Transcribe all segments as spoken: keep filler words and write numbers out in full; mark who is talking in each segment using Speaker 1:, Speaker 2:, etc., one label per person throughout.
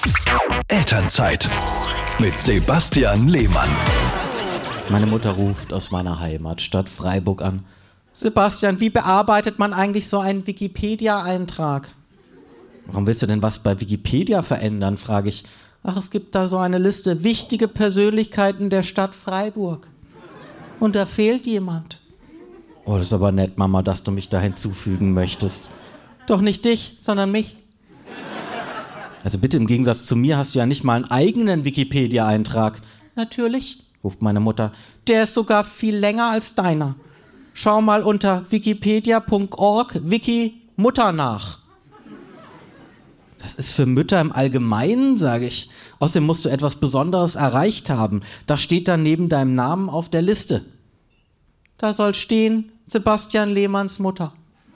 Speaker 1: Elternzeit mit Sebastian Lehmann.
Speaker 2: Meine Mutter ruft aus meiner Heimatstadt Freiburg an. Sebastian, wie bearbeitet man eigentlich so einen Wikipedia-Eintrag? Warum willst du denn was bei Wikipedia verändern, frage ich. Ach, es gibt da so eine Liste, wichtige Persönlichkeiten der Stadt Freiburg. Und da fehlt jemand. Oh, das ist aber nett, Mama, dass du mich da hinzufügen möchtest. Doch nicht dich, sondern mich. Also bitte, im Gegensatz zu mir hast du ja nicht mal einen eigenen Wikipedia-Eintrag. Natürlich, ruft meine Mutter. Der ist sogar viel länger als deiner. Schau mal unter wikipedia punkt org Wiki Mutter nach. Das ist für Mütter im Allgemeinen, sage ich. Außerdem musst du etwas Besonderes erreicht haben. Das steht dann neben deinem Namen auf der Liste. Da soll stehen, Sebastian Lehmanns Mutter.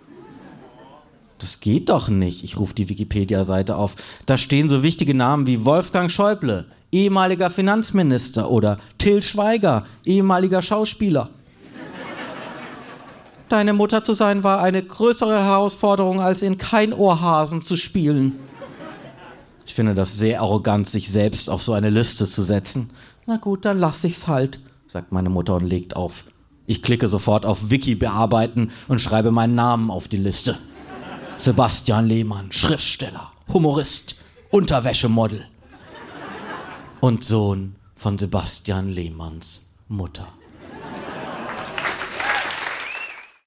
Speaker 2: Das geht doch nicht. Ich rufe die Wikipedia-Seite auf. Da stehen so wichtige Namen wie Wolfgang Schäuble, ehemaliger Finanzminister, oder Till Schweiger, ehemaliger Schauspieler. Deine Mutter zu sein war eine größere Herausforderung, als in Kein Ohrhasen zu spielen. Ich finde das sehr arrogant, sich selbst auf so eine Liste zu setzen. Na gut, dann lass ich's halt, sagt meine Mutter und legt auf. Ich klicke sofort auf Wiki bearbeiten und schreibe meinen Namen auf die Liste. Sebastian Lehmann, Schriftsteller, Humorist, Unterwäschemodel und Sohn von Sebastian Lehmanns Mutter.